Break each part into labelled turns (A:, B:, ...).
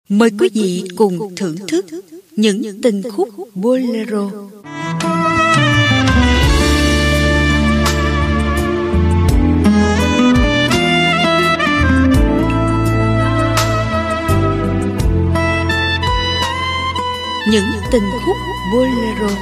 A: Mời quý vị cùng thưởng thức những tình khúc bolero. Những tình khúc bolero.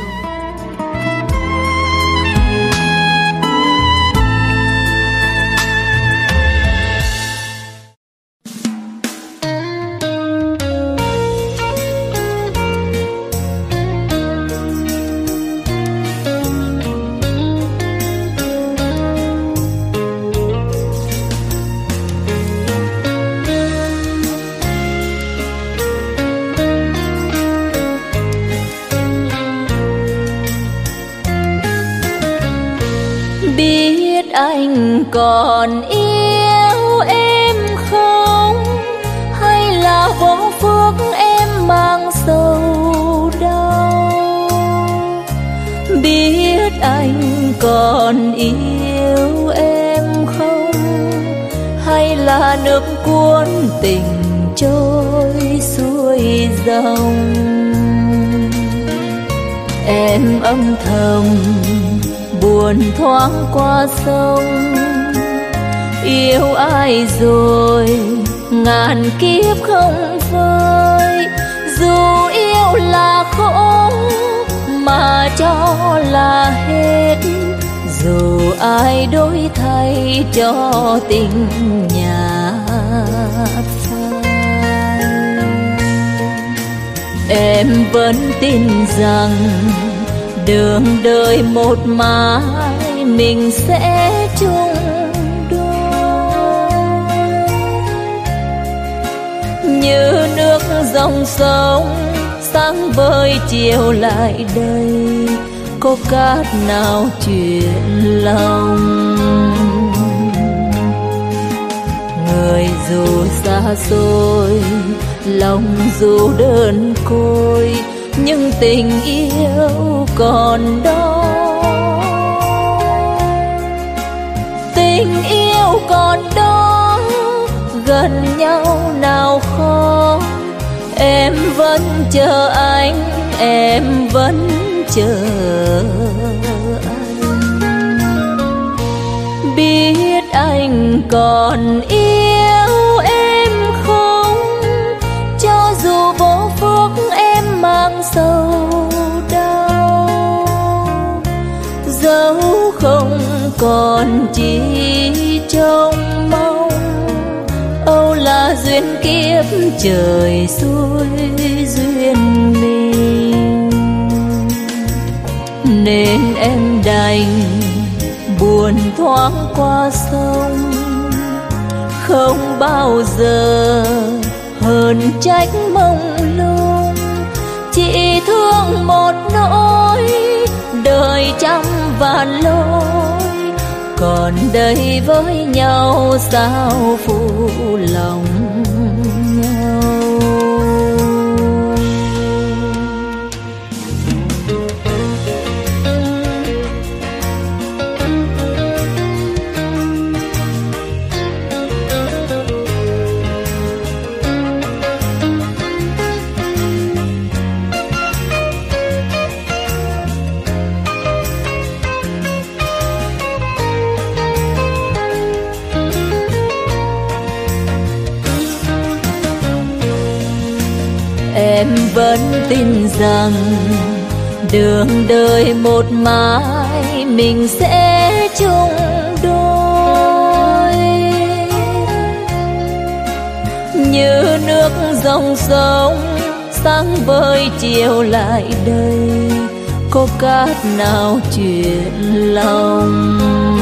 B: Biết anh còn yêu em không, hay là vô phước em mang sầu đau? Biết anh còn yêu em không, hay là nước cuốn tình trôi xuôi dòng? Em âm thầm buồn thoáng qua sông, yêu ai rồi ngàn kiếp không vơi. Dù yêu là khổ mà cho là hết, dù ai đổi thay cho tình nhạt phai. Em vẫn tin rằng đường đời một mãi mình sẽ chung đôi. Như nước dòng sông sáng vơi chiều lại đây, có cát nào chuyện lòng? Người dù xa xôi, lòng dù đơn côi, nhưng tình yêu còn đó. Tình yêu còn đó, gần nhau nào khó. Em vẫn chờ anh, em vẫn chờ anh. Biết anh còn yêu em không, cho dù vô phước em mang sầu đau. Dẫu không còn chỉ trông mong, âu là duyên kiếp trời xuôi duyên mình. Nên em đành buồn thoáng qua sông, không bao giờ hờn trách mông lung. Chỉ thương một nỗi đời trăm vạn lối, còn đây với nhau sao phụ lòng nhau. Em vẫn tin rằng đường đời một mãi mình sẽ chung đôi. Như nước dòng sông sáng vơi chiều lại đây, có cát nào chuyện lòng?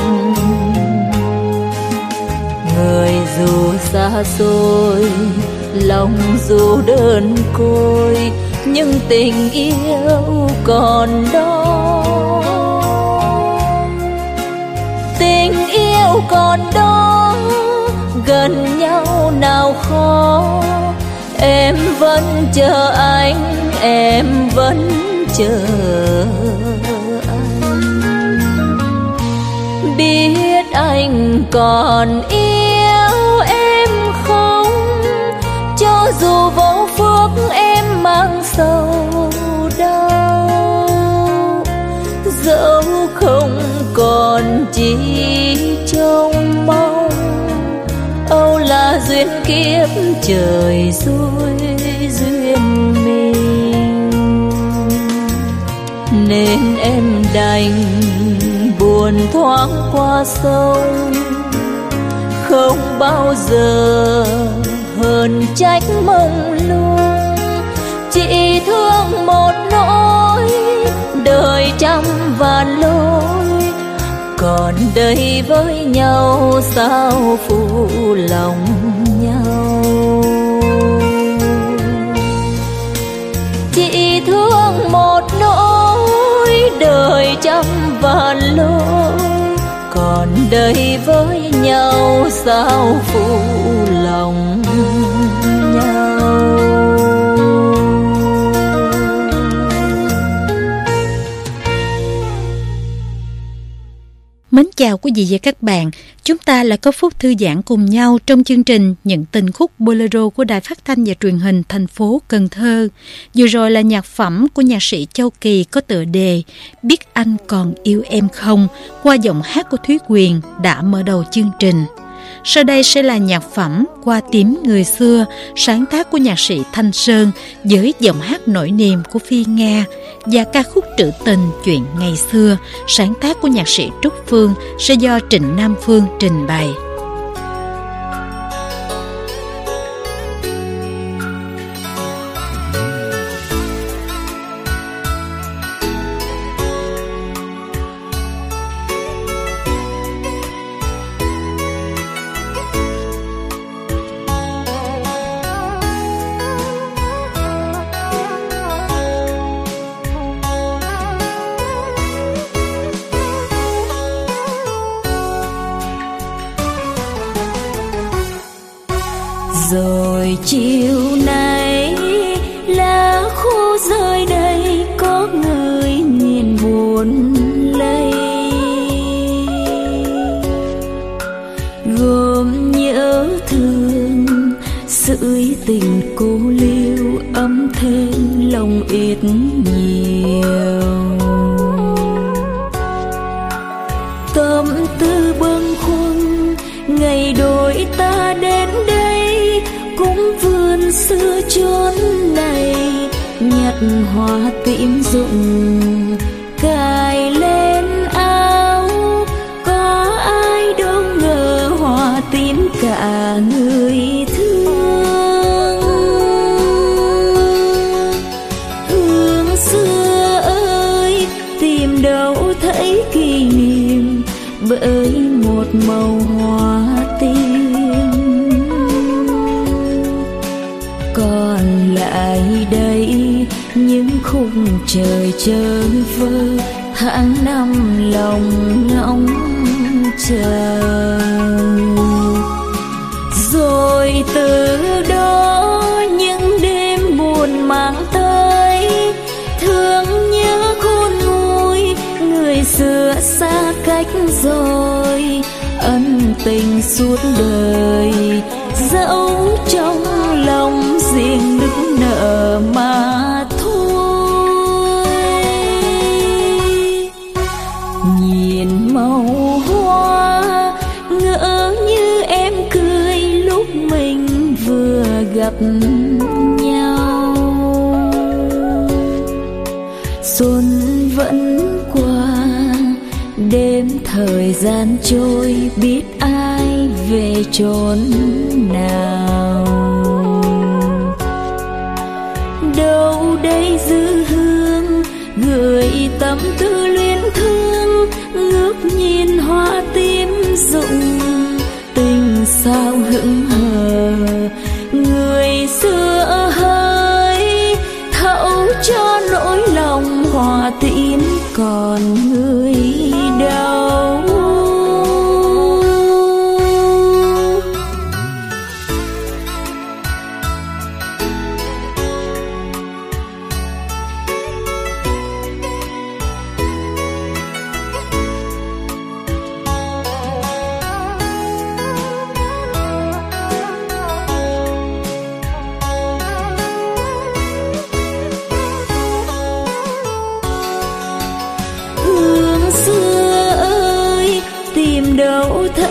B: Người dù xa xôi, lòng dù đơn côi, nhưng tình yêu còn đó. Tình yêu còn đó, gần nhau nào khó. Em vẫn chờ anh, em vẫn chờ anh. Biết anh còn yêu em không, cho dù vô chỉ trông mong, âu là duyên kiếp trời xui duyên mình, nên em đành buồn thoáng qua sông, không bao giờ hờn trách mông lung. Chỉ thương một nỗi đời trăm vạn lối, còn đây với nhau sao phụ lòng nhau. Chỉ thương một nỗi đời trăm vạn lối, còn đây với nhau sao phụ lòng nhau.
A: Mến chào quý vị và các bạn. Chúng ta lại có phút thư giãn cùng nhau trong chương trình Những tình khúc Bolero của Đài Phát thanh và Truyền hình thành phố Cần Thơ. Vừa rồi là nhạc phẩm của nhạc sĩ Châu Kỳ có tựa đề Biết Anh Còn Yêu Em Không qua giọng hát của Thúy Quyền đã mở đầu chương trình. Sau đây sẽ là nhạc phẩm Qua Tím Người Xưa, sáng tác của nhạc sĩ Thanh Sơn với giọng hát nổi niềm của Phi Nga, và ca khúc Trữ Tình Chuyện Ngày Xưa, sáng tác của nhạc sĩ Trúc Phương sẽ do Trịnh Nam Phương trình bày.
B: Rồi chiều nay lá khô rơi đây, có người nhìn buồn lây, gồm nhớ thương sưởi tình cô liêu, ấm thêm lòng ít nhiều. Tâm tư bâng khuâng ngày đôi ta đến đây, cũng vườn xưa chốn này nhặt hoa tím rụng cài lên áo. Có ai đâu ngờ hoa tím cả người thương. Hương xưa ơi tìm đâu thấy kỷ niệm, bởi một màu hoa tím. Còn lại đây những khung trời trơ vơ, tháng năm lòng ngóng chờ. Rồi từ đó những đêm buồn mang tới, thương nhớ khôn nguôi người xưa xa cách rồi. Ân tình suốt đời dẫu trong lòng riêng nức nở mà thôi. Nhìn màu hoa ngỡ như em cười lúc mình vừa gặp nhau. Xuân vẫn qua, đêm thời gian trôi, biết ai về chốn nào. Đâu đây dư hương gửi tâm tư luyến thương, ngước nhìn hoa tím rụng tình sao hững hờ. Người xưa hỡi thấu cho nỗi lòng hoa tím, còn người đâu.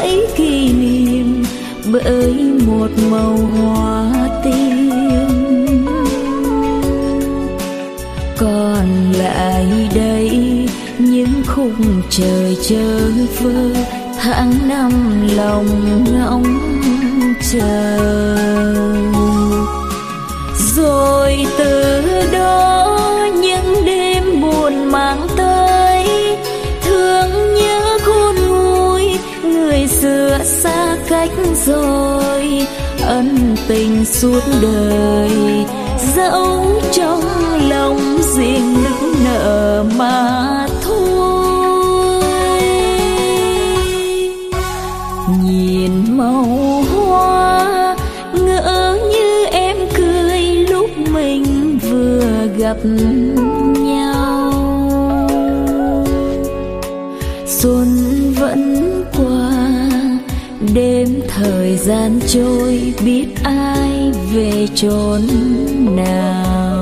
B: lấy kỷ niệm bởi một màu hoa tím. Còn lại đây những khung trời chơ vơ, tháng năm lòng ngóng chờ. Rồi từ đó những đêm buồn mang tới thương nhớ khôn nguôi, người xưa xa cách rồi, ân tình suốt đời dẫu trong lòng riêng nức nở mà thôi. Nhìn màu hoa ngỡ như em cười lúc mình vừa gặp nhau. Xuân vẫn qua, đêm thời gian trôi, biết ai về chốn nào.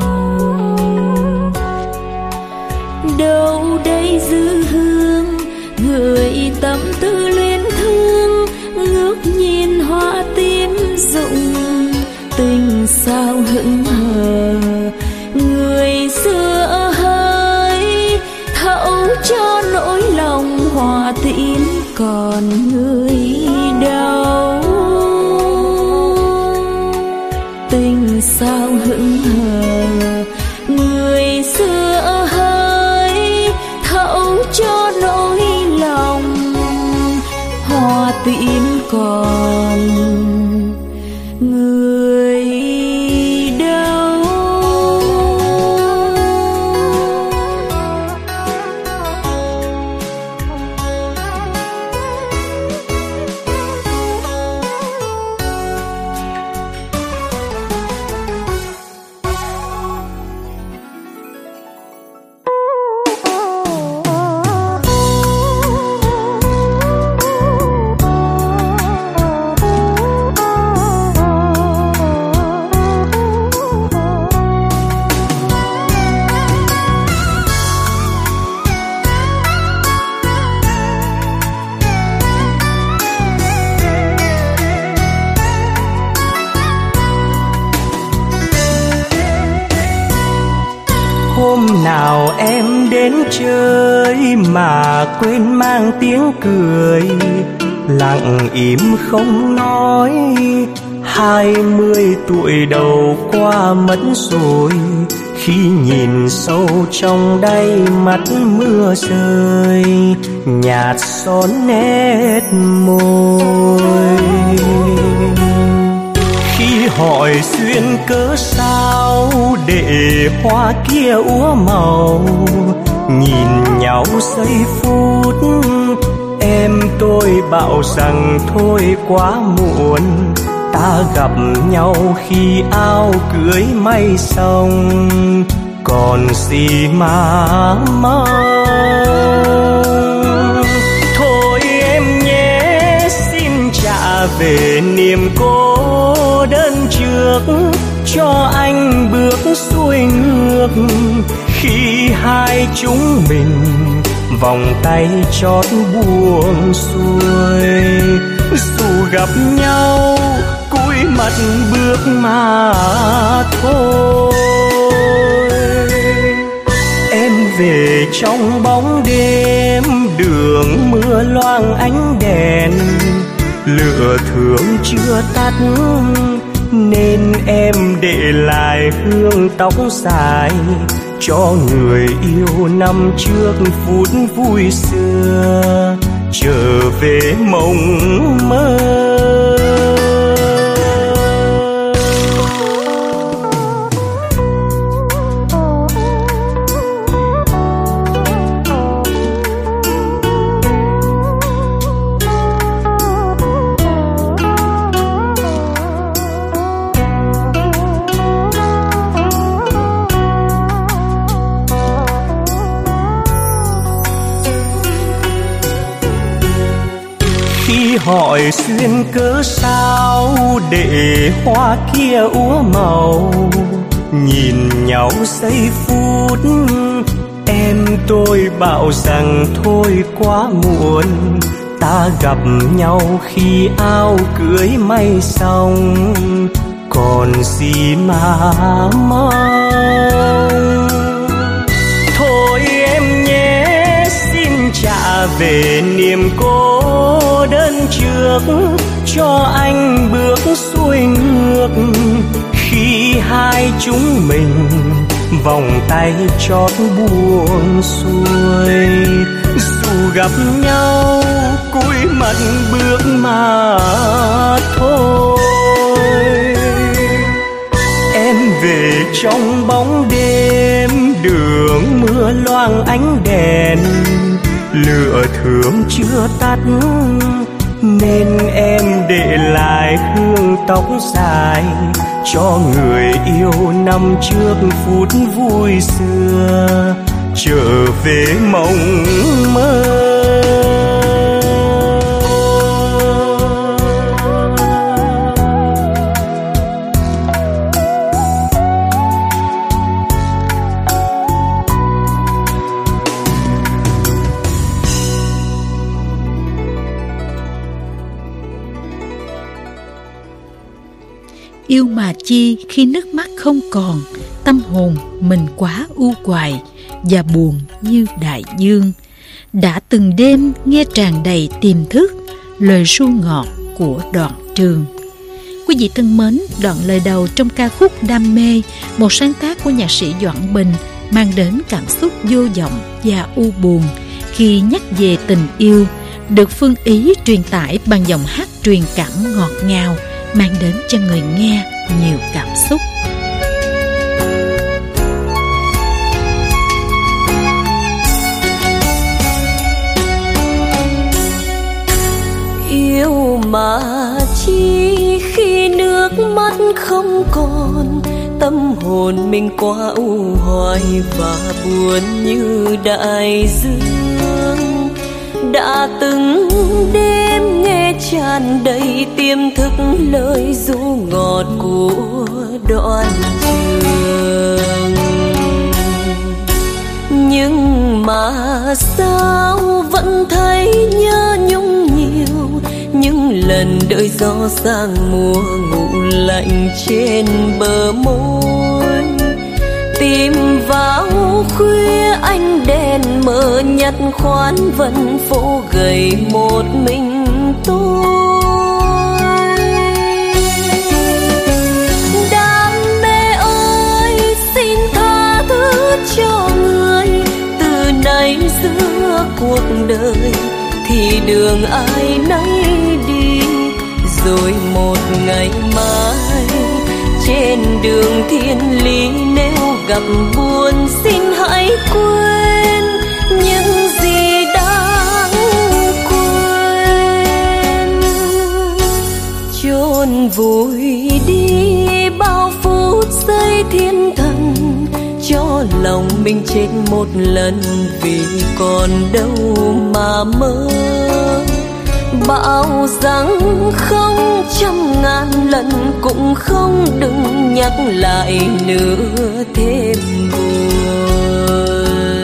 B: Đâu đây dư hương gửi tâm tư luyến thương, ngước nhìn hoa tím rụng tình sao hững hờ. Người xưa hỡi thấu cho nỗi lòng hoa tím còn người đâu. Tình sao hững hờ, người xưa hỡi thấu cho nỗi lòng hoa tím còn người đâu.
C: Hôm nào em đến chơi mà quên mang tiếng cười, lặng im không nói, 20 tuổi đầu qua mất rồi. Khi nhìn sâu trong đáy mắt mưa rơi, nhạt xót nét môi. Khi hỏi duyên cớ sao để hoa kia úa màu, nhìn nhau giây phút em tôi bảo rằng thôi quá muộn. Ta gặp nhau khi áo cưới may xong, còn gì mà mong. Thôi em nhé, xin trả về niềm cô đơn trước, cho anh bước xuôi ngược. Khi hai chúng mình vòng tay chót buông xuôi, dù gặp nhau cúi mặt bước mà thôi. Em về trong bóng đêm, đường mưa loang ánh đèn, lửa thương chưa tắt nên em để lại hương tóc dài cho người yêu năm trước phút vui xưa trở về mộng mơ. Hỏi duyên cớ sao để hoa kia úa màu, nhìn nhau giây phút em tôi bảo rằng thôi quá muộn. ta gặp nhau khi áo cưới may xong, còn gì mà mong. Thôi em nhé, xin trả về niềm cô đơn trước, cho anh bước xuôi ngược khi hai chúng mình vòng tay chót buông xuôi. Dù gặp nhau cúi mặt bước mà thôi. Em về trong bóng đêm, đường mưa loang ánh đèn, lửa thơm chưa tắt nên em để lại hương tóc dài cho người yêu năm trước phút vui xưa trở về mộng mơ.
A: Yêu mà chi khi nước mắt không còn, tâm hồn mình quá u hoài và buồn như đại dương. Đã từng đêm nghe tràn đầy tiềm thức lời ru ngọt của Đoàn Trường. Quý vị thân mến, đoạn lời đầu trong ca khúc Đam Mê, một sáng tác của nhạc sĩ Doãn Bình, mang đến cảm xúc vô vọng và u buồn khi nhắc về tình yêu, được Phương Ý truyền tải bằng giọng hát truyền cảm ngọt ngào, mang đến cho người nghe nhiều cảm xúc.
B: Yêu mà chi khi nước mắt không còn, tâm hồn mình quá u hoài và buồn như đại dương. Đã từng đêm nghe tràn đầy tiềm thức lời ru ngọt của Đoàn Trường, nhưng mà sao vẫn thấy nhớ nhung nhiều. Những lần đợi gió sang mùa ngủ lạnh trên bờ môi, tìm vào khuya ánh đèn mờ nhạt khoán vần phố gầy một mình tôi. Đam mê ơi xin tha thứ cho người, từ nay giữa cuộc đời thì đường ai nấy đi. Rồi một ngày mai trên đường thiên lý nếu gặp buồn xin hãy quên những gì đáng quên. Chôn vùi đi bao phút giây thiên thần, cho lòng mình chết một lần vì còn đâu mà mơ. Bảo rằng không trăm ngàn lần cũng không, đừng nhắc lại nữa thêm buồn.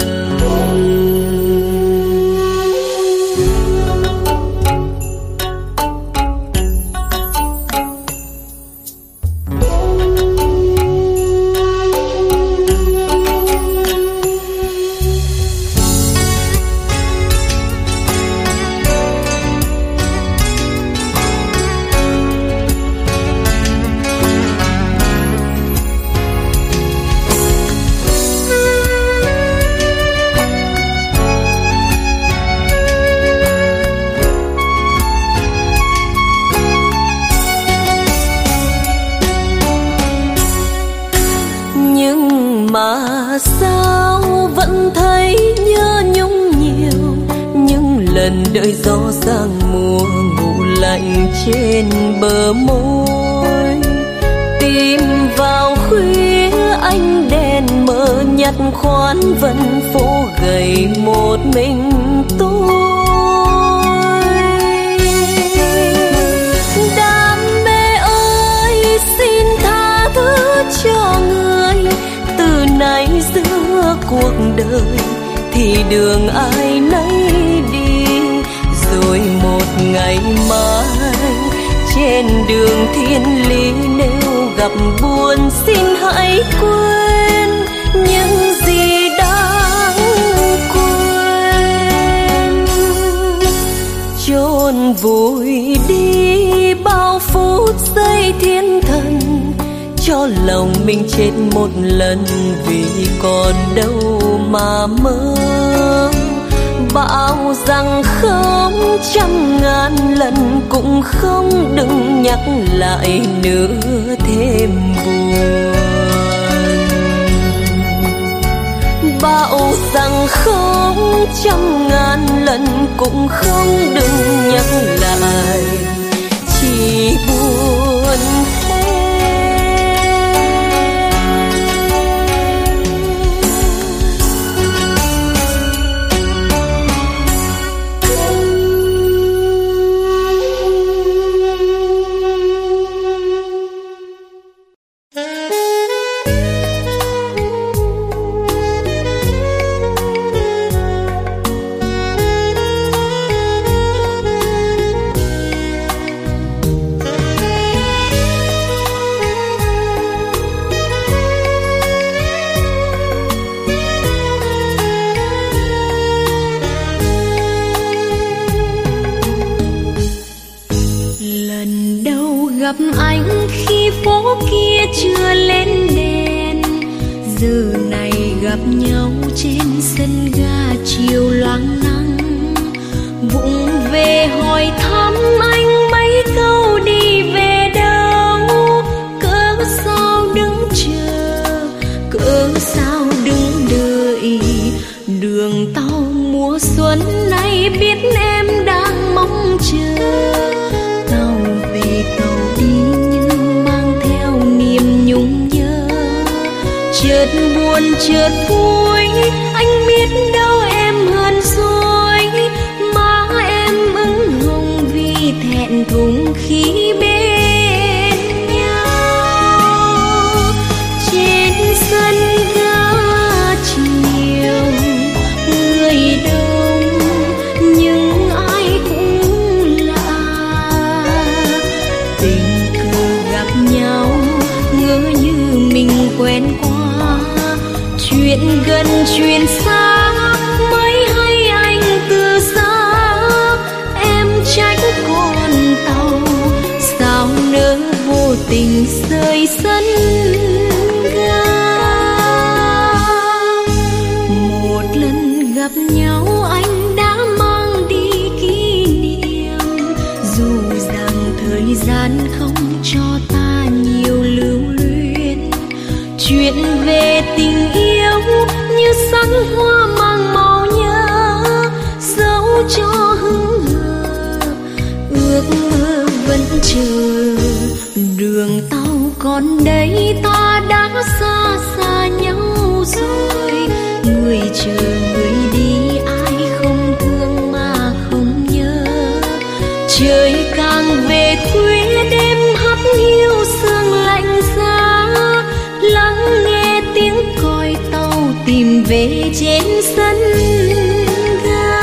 B: Mà sao vẫn thấy nhớ nhung nhiều. Những lần đợi gió sang mùa ngủ lạnh trên bờ môi, tìm vào khuya ánh đèn mờ nhạt khoán vần phố gầy một mình tôi. Đam mê ơi xin tha thứ cho người, từ nay giữa cuộc đời thì đường ai nấy đi. Rồi một ngày mai. Trên đường thiên lý nếu gặp buồn xin hãy quên những gì đáng quên. Chôn vùi đi bao phút giây thiên thần, cho lòng mình chết một lần vì còn đâu mà mơ. Bảo rằng không, trăm ngàn lần cũng không, đừng nhắc lại nữa thêm buồn. Bảo rằng không, trăm ngàn lần cũng không, đừng nhắc lại, chỉ buồn thêm.
D: Gặp anh khi phố kia chưa lên đèn, giờ này gặp nhau trên sân ga chiều loáng nắng. Vụng về hỏi thăm anh mấy câu đi về đâu, cớ sao đứng chờ, cớ sao đứng đợi. Đường tàu mùa xuân này biết em đang mong chờ, tàu về tàu đi nhưng mang theo niềm nhung nhớ. Chợt buồn chợt vui, anh biết đâu em hơn rồi, má em ửng hồng vì thẹn thùng khi bên nhau. Trên sân ga chiều người đông nhưng ai cũng lạ, tình cờ gặp nhau ngỡ như mình quen qua. Chuyện gần chuyện xa mới hay anh từ xa, em trách con tàu sao nỡ vô tình rời sân ga. Một lần gặp nhau anh đã mang đi kỷ niệm, dù rằng thời gian không cho ta nhiều lưu luyến. Chuyện về tình yêu như sắc hoa mang màu nhớ, dẫu cho hững hờ ước mơ vẫn chờ. Đường tàu còn đây ta đã xa xa nhau rồi, người chờ người đi ai không thương mà không nhớ. Trời càng về khuya đêm hắt hiu sương lạnh giá, lắng nghe tiếng còi tàu tìm về trên sân ga.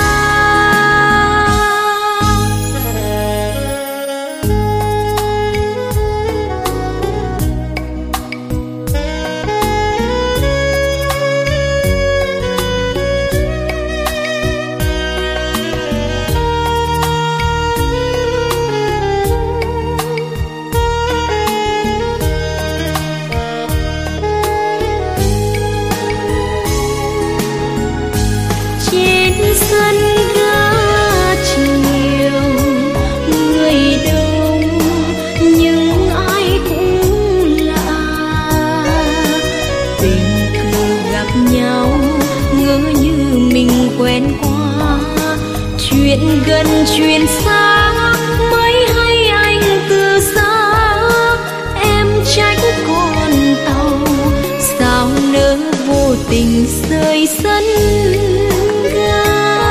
D: Sân ga chiều người đông nhưng ai cũng lạ, tình cờ gặp nhau ngỡ như mình quen qua. Chuyện gần chuyện xa mới hay anh từ xa, em trách con tàu sao nỡ vô tình rời sân ga.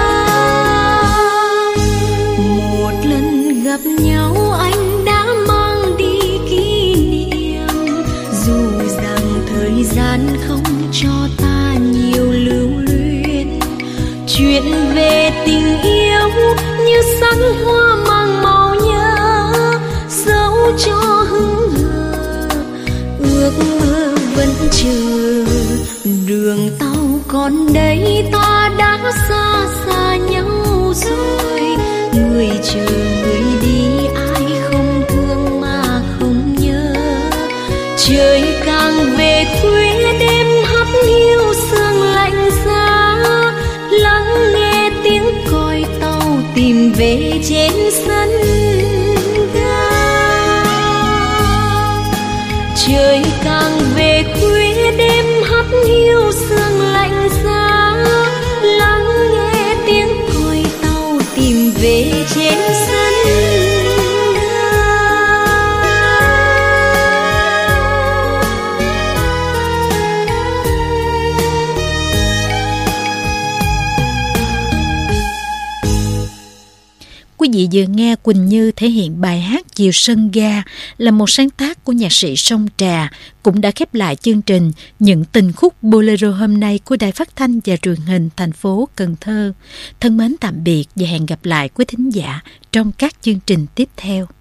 D: Gặp nhau anh đã mang đi kỷ niệm, dù rằng thời gian không cho ta nhiều lưu luyến. Chuyện về tình yêu như sắc hoa mang cho hững hờ, ước mơ vẫn chờ. Đường tàu còn đây ta đã xa xa nhau rồi, người chờ người đi ai không thương mà không nhớ. Trời càng về khuya đêm hắt hiu sương lạnh giá, lắng nghe tiếng còi tàu tìm về trên sân ga. Trời càng về khuya đêm hắt hiu sương lạnh giá, lắng nghe tiếng còi tàu tìm về trên sân ga.
A: Quý vị vừa nghe Quỳnh Như thể hiện bài hát Chiều Sân Ga là một sáng tác của nhạc sĩ Sông Trà, cũng đã khép lại chương trình Những tình khúc Bolero hôm nay của Đài Phát thanh và Truyền hình thành phố Cần Thơ. Thân mến tạm biệt và hẹn gặp lại quý thính giả trong các chương trình tiếp theo.